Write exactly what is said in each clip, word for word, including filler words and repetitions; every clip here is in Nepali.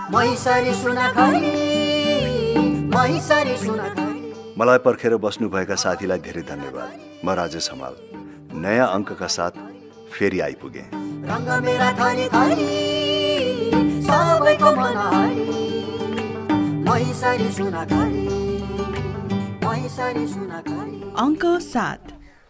मलाई पर्खेर बस्नुभएका साथीलाई धेरै धन्यवाद। म राजेश हमाल नयाँ अङ्कका साथ फेरि आइपुगे। अङ्क सात।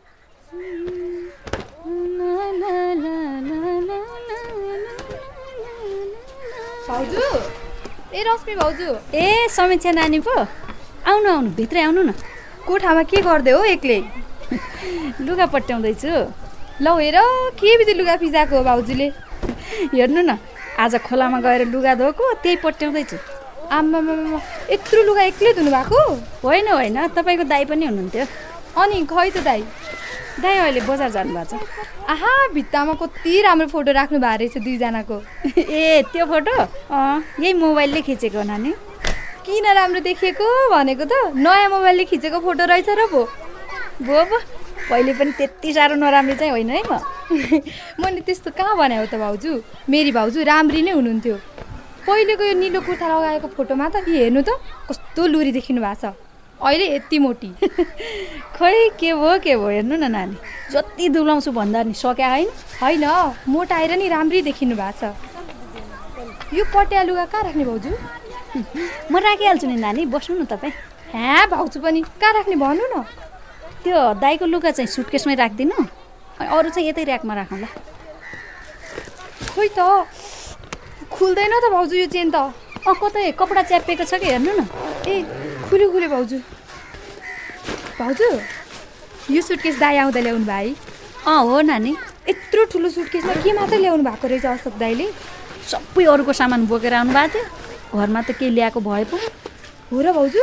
भाउजू, ए रश्मि भाउजू, ए समीक्षा नानी पो, आउनु आउनु भित्रै आउनु न। कोठामा के गर्दै हो एक्लै? लुगा पट्याउँदैछु। लौ हेर के बित्ति लुगा फिजाएको हो भाउजूले। हेर्नु न, आज खोलामा गएर लुगा धोएको, त्यही पट्याउँदैछु। आम्मामा, यत्रो लुगा एक्लै धुनु भएको? होइन होइन, तपाईँको दाइ पनि हुनुहुन्थ्यो। अनि खै त दाइ? दाइ अहिले बजार जानुभएको छ। आहा, भित्तामा कति राम्रो फोटो राख्नु भएको रहेछ दुईजनाको। ए त्यो फोटो अँ यही मोबाइलले खिचेको नानी। किन राम्रो देखिएको भनेको त, नयाँ मोबाइलले खिचेको फोटो रहेछ र पो। भो पो, पहिले पनि त्यति साह्रो नराम्रो चाहिँ होइन है म। मैले त्यस्तो कहाँ बनायो त भाउजू, मेरी भाउजू राम्री नै हुनुहुन्थ्यो। पहिलेको यो निलो कुर्ता लगाएको फोटोमा त यी हेर्नु त कस्तो लुरी देखिनु भएको छ, अहिले यति मोटी। खै के भयो के भयो, हेर्नु न नानी, जति दुब्लाउँछु भन्दा नि सक्या होइन। होइन, मोटाएर नि राम्री देखिनु भएको छ। यो पट्या लुगा कहाँ राख्ने भाउजू? म राखिहाल्छु नि नानी, बस्नु न तपाईँ। ह्या भाउजू पनि कहाँ राख्ने भन्नु न। त्यो दाइको लुगा चाहिँ सुटकेसमै राखिदिनु, अरू चाहिँ यतै ऱ्याकमा राखौँला। खोइ त खुल्दैन त भाउजू यो चेन त। अँ कतै कपडा च्यापिएको छ कि हेर्नु न। ए खुल्यो खुल्यो भाउजू। भाउजू यो सुटकेस दाइ आउँदा ल्याउनु भाइ? अँ हो नानी। यत्रो ठुलो सुटकेसमा के मात्रै ल्याउनु भएको रहेछ अशोक दाइले? सबै अरूको सामान बोकेर आउनु भएको थियो, घरमा त केही ल्याएको भए पो। हो र भाउजू?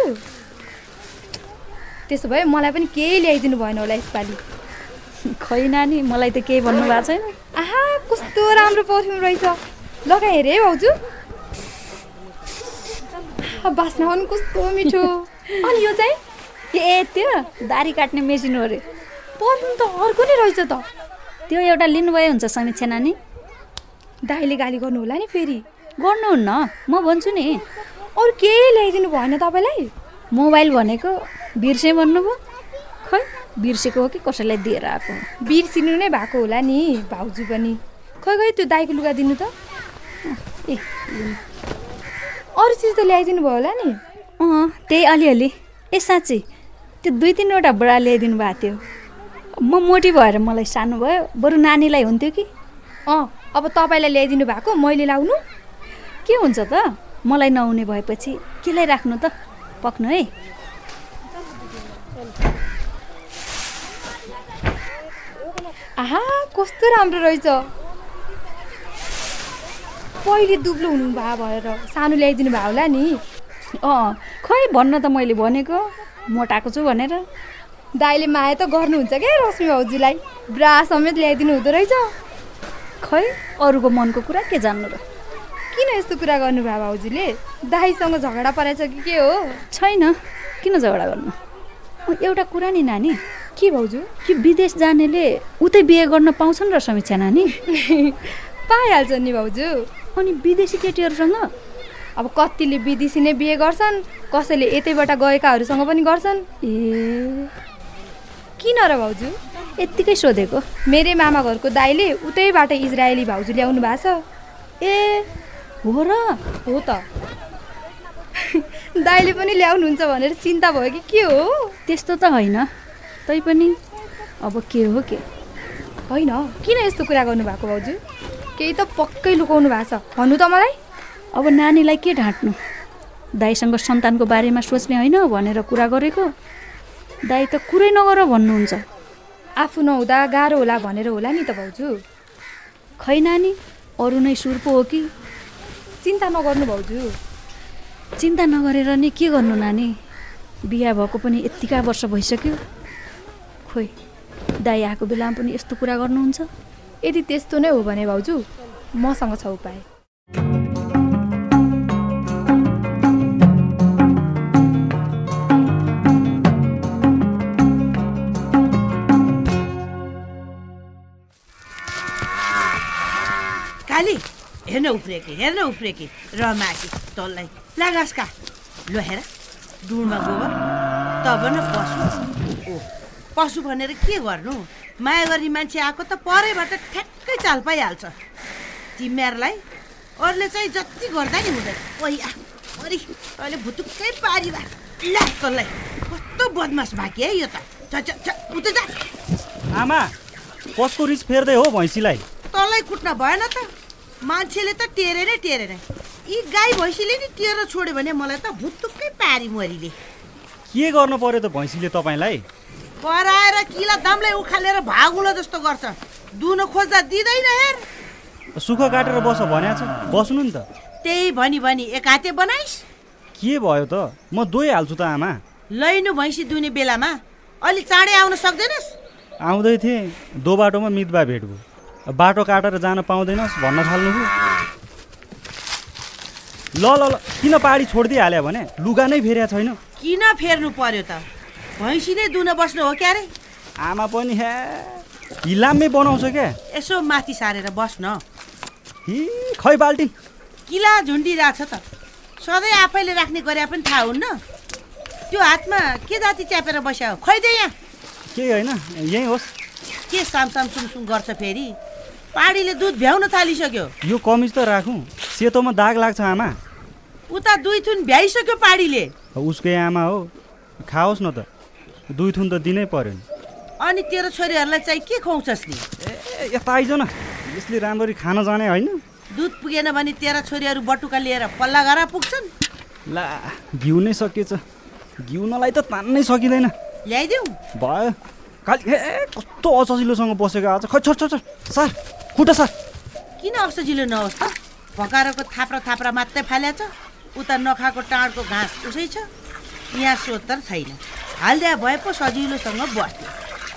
त्यसो भए मलाई पनि केही ल्याइदिनु भएन होला यसपालि? खै नानी, मलाई त केही भन्नु भएको छैन। आहा, कस्तो राम्रो पर्फ्युम रहेछ, लगाए हेरे है भाउजू। बास्ना पनि कस्तो मिठो। अनि यो चाहिँ? ए त्यो दारी काट्ने मेसिन हो अरे। पर्फ्युम त अर्को नै रहेछ त। त्यो एउटा लिनुभए हुन्छ समीक्षा नानी। दाइले गाली गर्नु होला नि फेरि? गर्नुहुन्न, म भन्छु नि। अरू केही ल्याइदिनु भएन तपाईँलाई? मोबाइल भनेको बिर्से भन्नुभयो। खै बिर्सेको हो कि कसैलाई दिएर आएको? बिर्सिनु नै भएको होला नि भाउजू पनि। खै खै त्यो दाइको लुगा दिनु त। ए अरू चिज त ल्याइदिनु भयो होला नि? अँ त्यही अलिअलि। ए साँच्ची त्यो दुई तिनवटा बडा ल्याइदिनु भएको थियो। म मोटी भएर मलाई सानो भयो, बरु नानीलाई हुन्थ्यो कि। अँ अब तपाईँलाई ल्याइदिनु भएको मैले लाउनु? के हुन्छ त, मलाई नहुने भएपछि केलाई राख्नु त, पक्नु है। आहा कस्तो राम्रो रहेछ। पहिले दुब्लो हुनु भए भएर सानो ल्याइदिनु भयो होला नि? अँ खै भन्न त मैले भनेको मोटाएको छु भनेर। दाइले माया त गर्नुहुन्छ क्या रश्मि भाउजूलाई, ब्रा समेत ल्याइदिनु हुँदो रहेछ। खै अरूको मनको कुरा के जान्नु र। किन यस्तो कुरा गर्नुभयो भाउजूले? दाइसँग झगडा परेछ कि के हो? छैन, किन झगडा गर्नु। एउटा कुरा नि नानी। के भाउजू? कि विदेश जानेले उतै बिहे गर्न पाउँछन् र समीक्षा नानी? पाइहाल्छन् नि भाउजू। अनि विदेशी केटीहरूसँग? अब कतिले विदेशी नै बिहे गर्छन्, कसैले यतैबाट गएकाहरूसँग पनि गर्छन्। ए किन र भाउजू? यत्तिकै सोधेको। मेरै मामा घरको दाइले उतैबाट इजरायली भाउजू ल्याउनु भएको छ। ए हो र? हो त। दाइले पनि ल्याउनुहुन्छ भनेर चिन्ता भयो कि के हो? त्यस्तो त होइन, तैपनि अब के हो के। होइन किन यस्तो कुरा गर्नुभएको भाउजू? केही त पक्कै लुकाउनु भएको छ, भन्नु त मलाई। अब नानीलाई के ढाँट्नु, दाइसँग सन्तानको बारेमा सोच्ने होइन भनेर कुरा गरेको। दाइ त कुरै नगर भन्नुहुन्छ। आफू नहुँदा गाह्रो होला भनेर होला नि त भाउजू। खै नानी, अरू नै सुर पो हो कि? चिन्ता नगर्नु भाउजू। चिन्ता नगरेर नि के गर्नु नानी, बिहा भएको पनि यत्तिका वर्ष भइसक्यो। खोइ दाइ आएको बेलामा पनि यस्तो कुरा गर्नुहुन्छ? यदि त्यस्तो नै हो भने भाउजू मसँग छ उपाय। काली हेर्न उफ्रेकी हेर्न उफ्रेकी रमाकी तँलाई लागासका लो हेर डुँडमा गोबर तब न पशु ओ पशु भनेर के गर्नु माया गर्ने मान्छे आएको त परैबाट ठ्याक्कै चाल पाइहाल्छ तिमीहरूलाई अरूले चाहिँ जति गर्दा नि हुँदैन ओइ अरे अहिले भुतुक्कै पारी भा ला तँलाई कस्तो बदमास भाकी है यो त उता जा आमा कसको रिस फेर्दै हो भैँसीलाई तँलाई कुट्न भएन त मान्छेले त टेरे नै टेरे नै यी गाई भैँसीले नि टेर छोड्यो भने मलाई त भुतुक्कै पारी मरीले के गर्नु पर्यो त भैँसीले तपाईँलाई कराएर किला दामलाई उखालेर भागुलो जस्तो गर्छ दुनो खोज्दा दिँदैन हेर सुख काटेर बस भनेको छ बस्नु नि त त्यही भनी भनी एक हाते बनाइस् के भयो त म दोइहाल्छु त आमा लैनु भैँसी दुने बेलामा अलि चाँडै आउन सक्दैनस् आउँदै थिएँ दो बाटोमा मितबा भेट भयो बाटो काटेर जान पाउँदैनस् भन्न थाल्नुभयो ल ल ल किन पाडी छोडिदिइहाल्यो भने लुगा नै फेरेको छैन किन फेर्नु पर्यो त भैँसी नै दुन बस्नु हो क्यारे आमा पनि हे हिलामै बनाउँछ क्या यसो माथि सारेर बस्न हि खै बाल्टी किला झुन्डिरहेछ त सधैँ आफैले राख्ने गरे पनि थाहा हुन्न त्यो हातमा के जाति च्यापेर बस्या हो खै दे यहाँ केही होइन यहीँ होस् के सामसाम सुमसुम गर्छ फेरि पाडीले दुध भ्याउन थालिसक्यो यो कमिज त राखौँ सेतोमा दाग लाग्छ आमा उता दुई थुन भ्याइसक्यो पाडीले उसकै आमा हो खाओस् न त दुई थुन त दिनै पर्यो नि अनि तेरो छोरीहरूलाई चाहिँ के खुवाउँछस् नि ए यता आइज न यसले राम्ररी खान जाने होइन दुध पुगेन भने तेरा छोरीहरू बटुका लिएर पल्ला गरा पुग्छन् ला घिउ नै सकिएछ घिउनलाई त तान्नै सकिँदैन ल्याइदेऊ भयो खालि ए कस्तो असजिलोसँग बसेको आज खै छोड छोड सर खुट्टा सर किन असजिलो नहोस् त भकारोको थाप्रा थाप्रा मात्रै फाल्याछ उता नखाएको टाँडको घाँस उसै छ यहाँ सोत्तर छैन हाल्दिया भए पो सजिलोसँग बस्थ्यो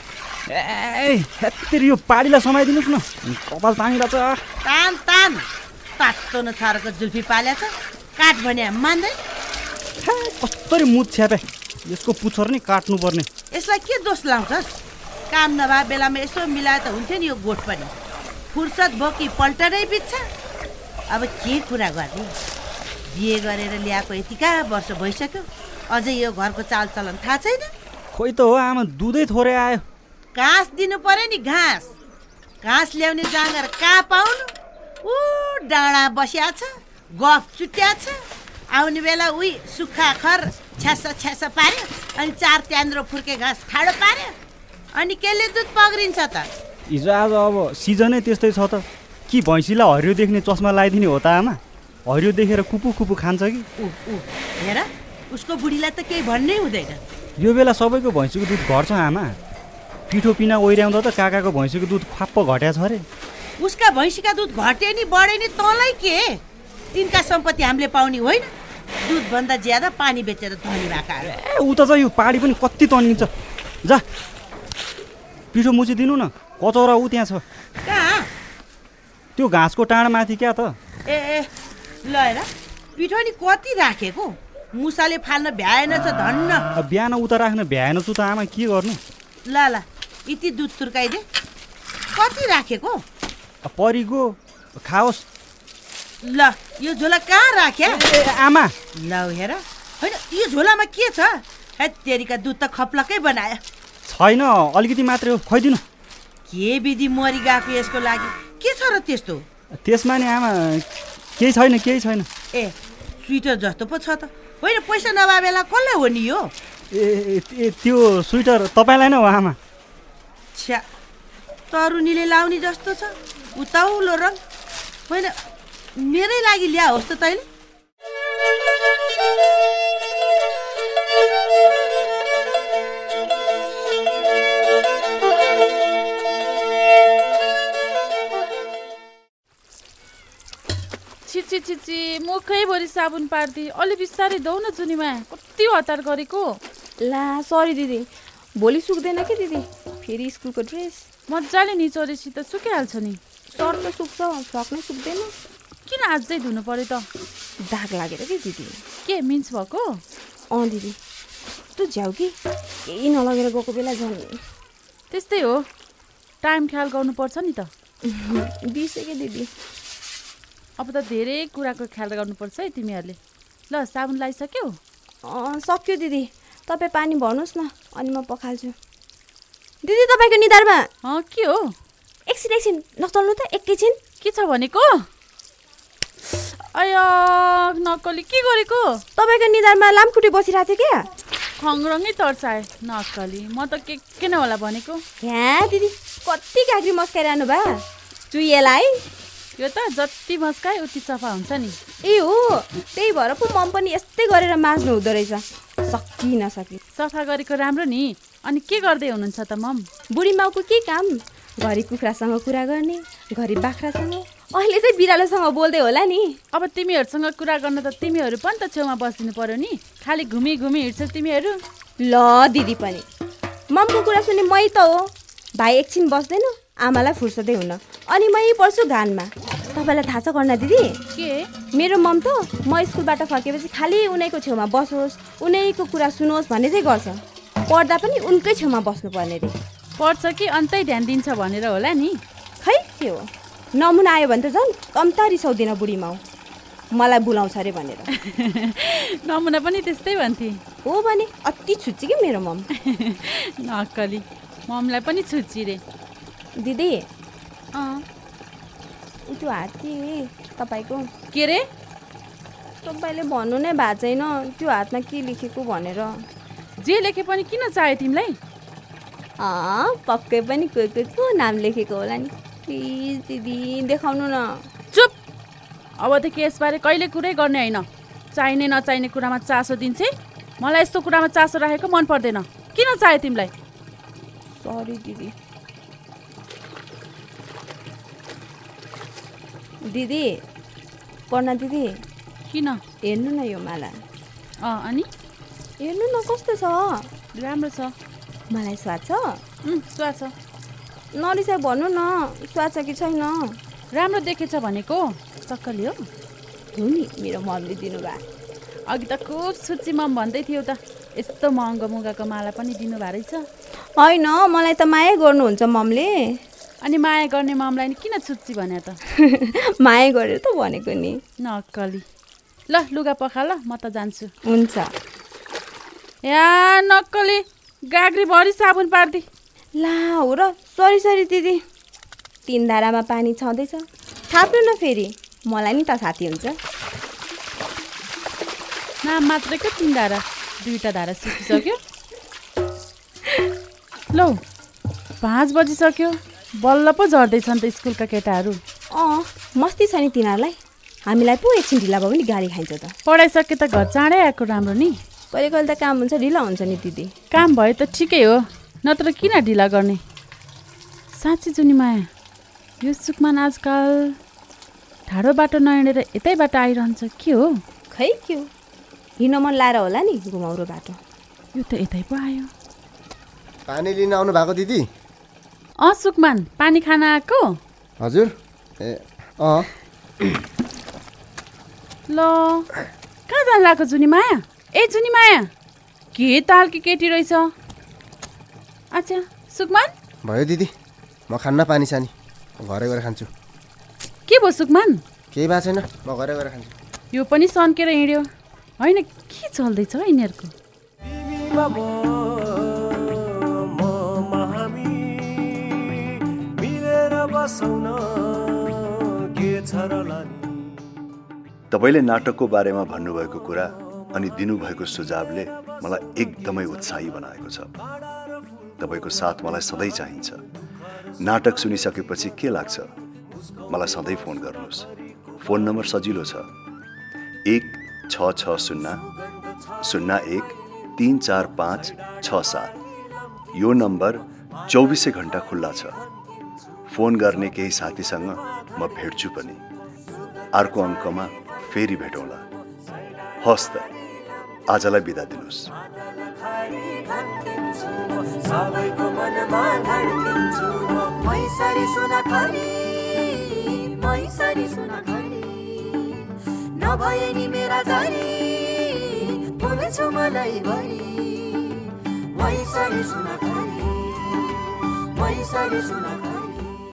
ए हेत्तेरी यो पाडीलाई समाइदिनुहोस् न कपाल तानिरहेछ तान तान तातो नछारेको जुल्फी पाल्याछ काट भने मान्दै कस्तरी मुछ छ्यापे यसको पुच्छर नि काट्नुपर्ने यसलाई के दोष लाउँछस् काम नभए बेलामा यसो मिलाए त हुन्थ्यो नि यो गोठ पनि फुर्सद बोकी पल्टनै बित्छ अब के कुरा गर्ने बिहे गरेर ल्याएको यतिका वर्ष भइसक्यो अझै यो घरको चालचलन थाहा छैन खोइ त हो आमा दुधै थोरै आयो घाँस दिनु पर्यो नि घाँस घाँस ल्याउने जाँगर कहाँ पाउनु ऊ डाँडा बस्या छ गफ चुट्या छ आउने बेला उही सुक्खा खर छ्यासा छ्यासा पार्यो अनि चार त्यान्द्रो फुर्के घाँस ठाडो पार्यो अनि केले दुध पग्रिन्छ त हिजो आज अब सिजनै त्यस्तै छ त कि भैँसीलाई हरियो देख्ने चस्मा लगाइदिने हो त आमा हरियो देखेर कुपु कुपु खान्छ कि ऊ ऊ हेर उसको बुढीलाई त केही भन्नै हुँदैन यो बेला सबैको भैँसीको दुध घट्छ आमा पिठो पिना ओइर्याउँदा त काकाको भैँसीको दुध ख्वाप्प घट्या छ अरे उसका भैँसीका दुध घटे नि बढे नि तँलाई के तिनका सम्पत्ति हामीले पाउने होइन दुधभन्दा ज्यादा पानी बेचेर धनी भएका ए उता चाहिँ यो पाडी पनि कति तन्निन्छ जा पिठो मुछिदिनु न कचौरा ऊ त्यहाँ छ कहाँ त्यो घाँसको टाँडमाथि क्या त ए ए ल हेर पिठो नि कति राखेको मुसाले फाल्न भ्याएन छ धन्न बिहान उता राख्न भ्याएन छु त आमा के गर्नु ल ल यति दुध तुर्काइदे कति राखेको परिगो खाओस् ल यो झोला कहाँ राख्या ए आमा ल हेर होइन यो झोलामा के छ तेरीका दुध त खप्लकै बनायो छैन अलिकति मात्रै हो खुवाइदिनु के विधि मरि गएको यसको लागि के छ र त्यस्तो त्यसमा नि आमा केही छैन केही छैन ए स्वेटर जस्तो पो छ त होइन पैसा नभए बेला कसलाई हो नि यो ए ए त्यो स्वेटर तपाईँलाई नै हो आमा छ्या तरुनीले लाउने जस्तो छ उताउलो रङ होइन मेरै लागि ल्या होस् त तैँले छिची छिची मुखैभरि साबुन पार्दी अलि बिस्तारै दौ न जुनीमा कति हतार गरेको ला सरी दिदी भोलि सुक्दैन कि दिदी फेरि स्कुलको ड्रेस मजाले निचोरेपछि त सुकिहाल्छ नि सर्ट त सुक्छ फ्रक नै सुक्दैन किन अझै धुनु पर्यो त दाग लागेर कि दिदी के मिन्स भएको अँ दिदी कस्तो झ्याउ कि केही नलगेर गएको बेला झन् त्यस्तै हो टाइम ख्याल गर्नुपर्छ नि त बिर्सेँ कि दिदी अब त धेरै कुराको ख्याल गर्नुपर्छ है तिमीहरूले। ल साबुन लगाइसक्यौ? सक्यो दिदी, तपाईँ पानी भर्नुहोस् न अनि म पखाल्छु। दिदी तपाईँको निधारमा अँ के हो? एकछिन एकछिन नचल्नु त, एकैछिन। के छ भनेको? अया नक्कली के गरेको? तपाईँको निधारमा लामखुट्टे बसिरहेको थियो क्या। खङ्ग्रङै तर्साए नक्कली, म त के के नै होला भनेको। यहाँ दिदी कति काँक्री मस्काइरहनु भा चुइएलाई। यो त जति मस्काए उति सफा हुन्छ नि। ए हो, त्यही भएर पो मम पनि यस्तै गरेर माझ्नु हुँदो रहेछ। सकि नसकि सफा गरेको राम्रो नि। अनि के गर्दै हुनुहुन्छ त मम? बुढी माउको के काम, घरि कुखुरासँग कुरा गर्ने, घरि बाख्रासँग, अहिले चाहिँ बिरालोसँग बोल्दै होला नि। अब तिमीहरूसँग कुरा गर्न त तिमीहरू पनि त छेउमा बसिदिनु पर्यो नि। खालि घुमी घुमी हिँड्छौ तिमीहरू। ल दिदी पनि ममको कुरा सुनि मै त हो। भाइ एकछिन बस्दैन, आमालाई फुर्सदै हुन, अनि मै पर्छु घानमा। तपाईँलाई थाहा छ गर्न दिदी के? मेरो मम त म स्कुलबाट फर्केपछि खालि उनैको छेउमा बसोस्, उनैको कुरा सुनोस् भन्ने चाहिँ गर्छ। पढ्दा पनि उनकै छेउमा बस्नुपर्ने रे। पढ्छ कि अन्तै ध्यान दिन्छ भनेर होला नि। खै के हो, नमुना आयो भने त झन् कम्ता रिसाउँदिन बुढी माउ, मलाई बोलाउँछ अरे भनेर। नमुना पनि त्यस्तै भन्थे हो भने अति छुच्ची कि मेरो मम। नक्कली, ममलाई पनि छुच्ची रे। दिदी अँ त्यो हात के तपाईँको? के रे? तपाईँले भन्नु नै भएको छैन त्यो हातमा के लेखेको भनेर। जे लेखे पनि किन चाह्यो तिमीलाई? अँ पक्कै पनि कोही कोही को नाम लेखेको होला नि। प्लिज दिदी देखाउनु न। चुप, अबदेखि यसबारे कहिले कुरै गर्ने होइन। चाहिने नचाहिने कुरामा चासो दिन्छे। मलाई यस्तो कुरामा चासो राखेको मन पर्दैन। किन चाह्यो तिमीलाई? सरी दिदी। दिदी पर्णा दिदी किन? हेर्नु न यो माला। अँ अनि हेर्नु न कस्तो छ। राम्रो छ। मलाई स्वाद छ? उम् स्वाद छ। नरिसाइ भन्नु न स्वाद छ कि छैन। राम्रो देखेछ भनेको। सक्कली हो? हो नि, मेरो मम्मीले दिनुभयो। अघि त खुब छुच्ची मम भन्दै थियो त। यस्तो महँगो मुगाको माला पनि दिनुभएको रहेछ। होइन, मलाई त माया गर्नुहुन्छ ममले। अनि माया गर्ने ममलाई किन छुच्ची भने त? माया गरेर त भनेको नि। नक्कली। ल लुगा पखा ल, म त जान्छु। हुन्छ। या नक्कली, गाग्री भरि साबुन पार्दी। ला हो र, सरी सरी दिदी। तिन धारामा पानी छँदैछ, थाप्नु न फेरि, मलाई नि त साथी हुन्छ। नाम मात्रैको तिन धारा, दुईवटा धारा सुकिसक्यो। लौ पाँच बजिसक्यो, बल्ल पो झर्दैछन् त स्कुलका केटाहरू। अँ मस्ती छ नि तिनीहरूलाई, हामीलाई पो एकछिन ढिला भयो भने गाली खाइन्छ त। पढाइसके त घर चाँडै आएको राम्रो नि। कहिले कहिले त काम हुन्छ, ढिला हुन्छ नि दिदी। काम भयो त ठिकै हो, नत्र किन ढिला गर्ने। साँच्ची जुनी माया, यो सुकमान आजकल ठाडो बाटो नहिँडेर यतैबाट आइरहन्छ के हो? खै के हो, हिँड्न मन लाएर होला नि घुमाउरो बाटो। यो त यतै पो आयो। पानी लिन आउनु भएको दिदी? अँ सुकमान, पानी खान आएको? हजुर। ए अँ ल कहाँ जानु लाग्यो जुनी माया? ए जुनी माया, के तालकी केटी रहेछ। अच्छा सुकमान? भयो दिदी, म खान्न पानी सानी, घरै गएर खान्छु। के भयो सुकमान? केही भएको छैन, म घरै गएर खान्छु। यो पनि सन्केर हिँड्यो। होइन के चल्दैछ यिनीहरूको? तपाईँले नाटकको बारेमा भन्नुभएको कुरा अनि दिनुभएको सुझावले मलाई एकदमै उत्साही बनाएको छ। तपाईँको साथ मलाई सधैँ चाहिन्छ। नाटक सुनिसकेपछि के लाग्छ मलाई सधैँ फोन गर्नुहोस्। फोन नम्बर सजिलो छ, एक छ छ शून्य शून्य एक तिन चार पाँच छ सात। यो नम्बर चौबिसै घन्टा खुल्ला छ। फोन गर्ने केही साथीसँग म भेट्छु पनि। अर्को अङ्कमा फेरि भेटौँला। हस् त, आजलाई बिदा दिनुहोस्। सबैको मनमा धड्किन्छु मैसरी सुनखरी, मैसरी सुनखरी, नभए नि मेरा जरी फुल्छु मलाई भरी। मैसरी सुनखरी, मैसरी सुनखरी।